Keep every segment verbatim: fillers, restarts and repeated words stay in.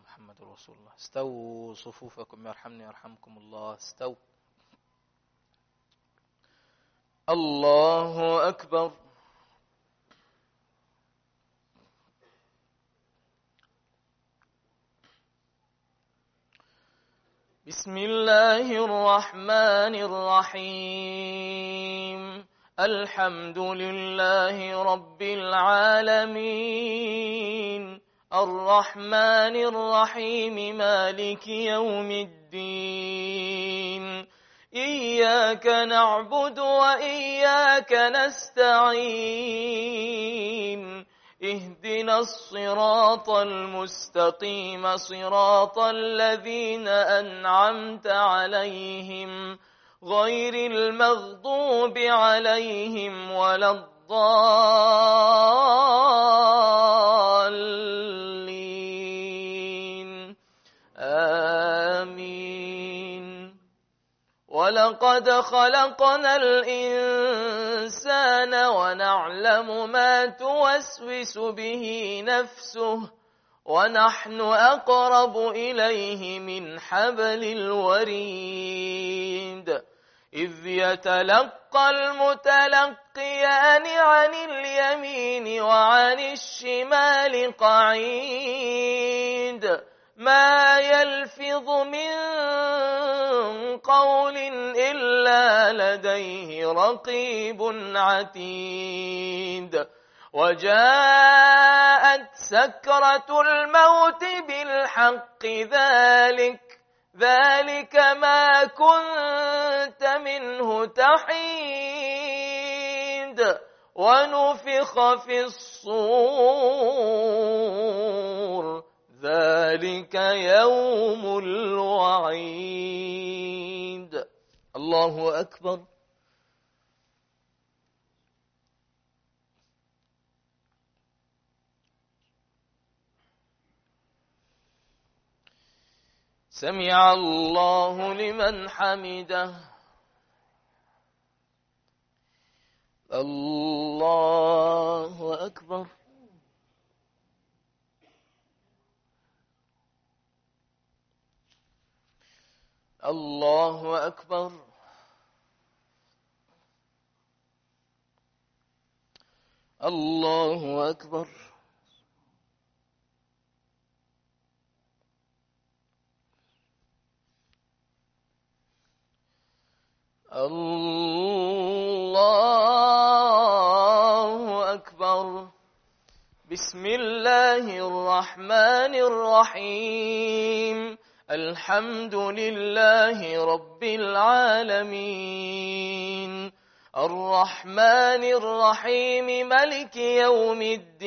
محمد رسول الله. استووا صفوفكم يرحمني يرحمكم الله. استووا. الله أكبر. بسم الله الرحمن الرحيم. الحمد لله رب العالمين الرحمن الرحيم مالك يوم الدين. إياك نعبد وإياك نستعين. اهدنا الصراط المستقيم صراط الذين أنعمت عليهم غير المغضوب عليهم ولا الضالين. آمين. ولقد خلقنا الإنسان ونعلم ما توسوس به نفسه ونحن أقرب إليه من حبل الوريد. إذ يتلقى المتلقيان عن اليمين وعن الشمال قعيد. ما يلفظ من قول إلا لديه رقيب عتيد. وجاءت سكرة الموت بالحق ذلك ذلك ما كنت منه تحيد. ونفخ في الصور ذلك يوم الوعيد. الله أكبر. سمع الله لمن حمده. الله أكبر. الله أكبر. الله أكبر. الله أكبر. بسم الله الرحمن الرحيم. الحمد لله رب العالمين الرحمن الرحيم مالك يوم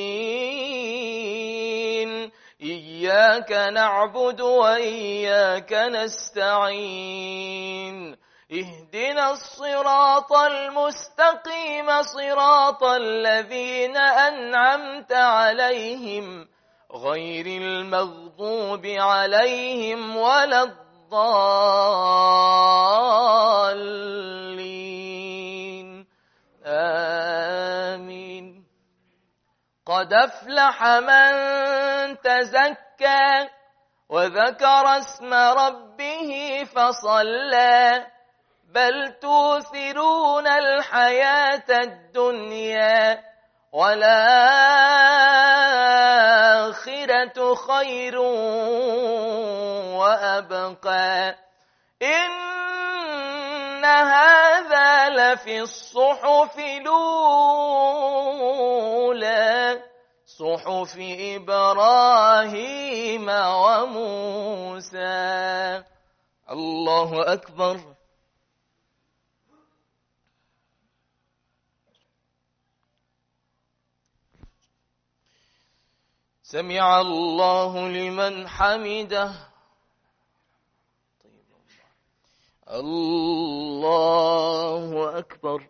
الدين. إياك نعبد وإياك نستعين. اهدنا الصراط المستقيم صراط الذين أنعمت عليهم غير المغضوب عليهم ولا الضالين. آمين. قد أفلح من تزكى وذكر اسم ربه فصلى. بل توثرون الحياة الدنيا والآخرة خير وأبقى. إن هذا لفي الصحف الأولى صحف إبراهيم وموسى. الله أكبر. سمع الله لمن حمده. الله أكبر.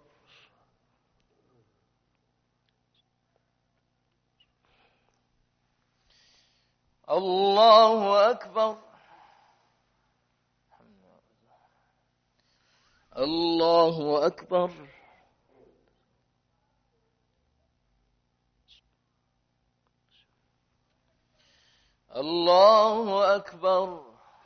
الله أكبر. الله أكبر. الله أكبر.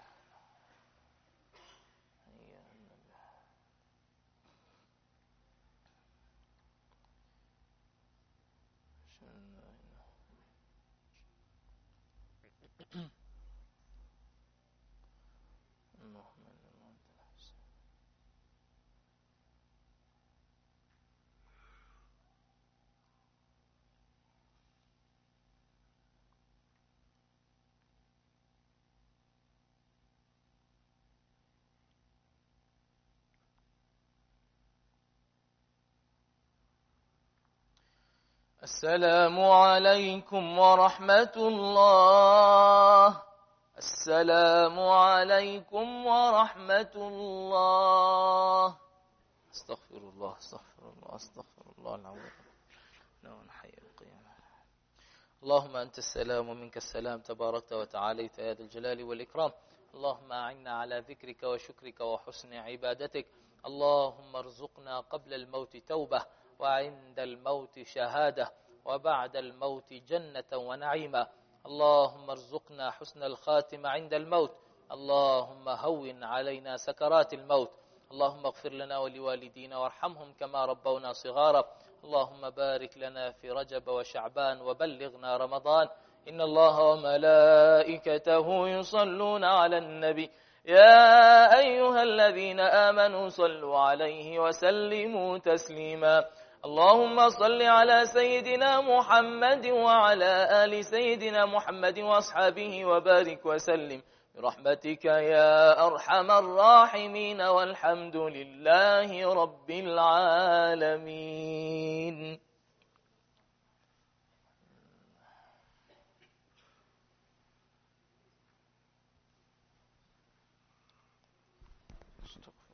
السلام عليكم ورحمة الله. السلام عليكم ورحمة الله. استغفر الله استغفر الله استغفر الله العظيم. نعم حي القيامة. اللهم أنت السلام ومنك السلام، تباركت وتعاليت يا ذا الجلال والإكرام. اللهم أعنا على ذكرك وشكرك وحسن عبادتك. اللهم ارزقنا قبل الموت توبة، وعند الموت شهادة، وبعد الموت جنة ونعيما. اللهم ارزقنا حسن الخاتمة عند الموت. اللهم هون علينا سكرات الموت. اللهم اغفر لنا ولوالدينا وارحمهم كما ربونا صغارا. اللهم بارك لنا في رجب وشعبان وبلغنا رمضان. إن الله وملائكته يصلون على النبي يا أيها الذين آمنوا صلوا عليه وسلموا تسليما. اللهم صل على سيدنا محمد وعلى آل سيدنا محمد وأصحابه وبارك وسلم برحمتك يا أرحم الراحمين، والحمد لله رب العالمين. استغفر